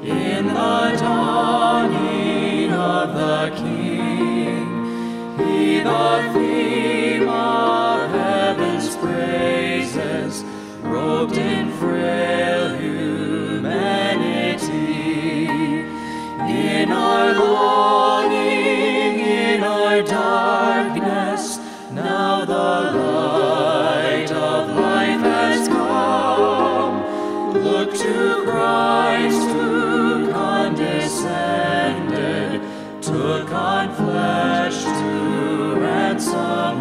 In the dawning of the King, He the theme of heaven's praises, robed in frail humanity. In our longing, in our darkness, now the light of life has come. Look to Christ who condescended, took on flesh to ransom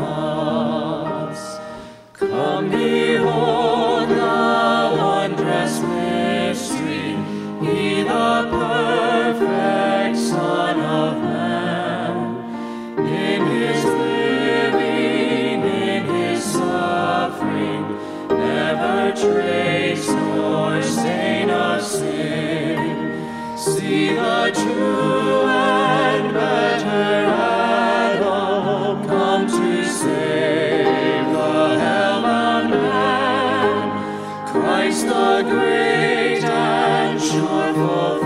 us. Come behold the wondrous mystery, He the perfect Son of Man. In His living, in His suffering, never trace nor stain of sin. See the true and better Adam come to save the hell-bound man. Christ the great and sure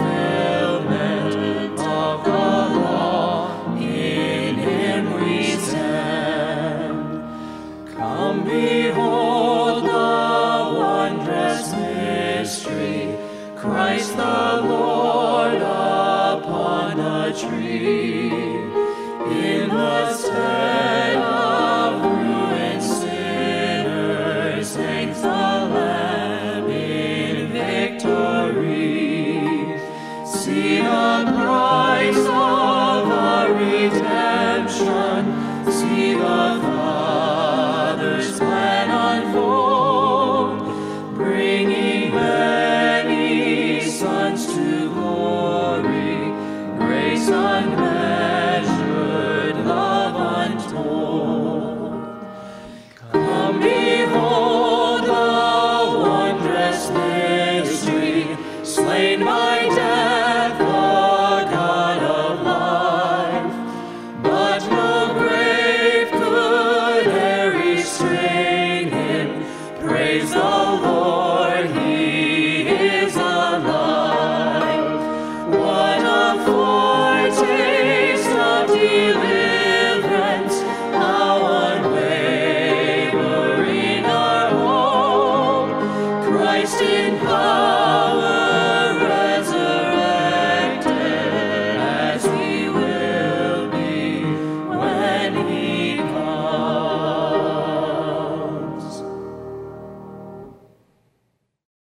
fulfillment of the law, in Him we stand. Come behold the wondrous mystery, Christ the Lord upon the tree. In the stead of ruined sinners hangs the Lamb in victory. See the price of our redemption, see the Father's plan unfold, bringing many sons to glory, grace unmeasured, love untold. Come behold the wondrous mystery, slain by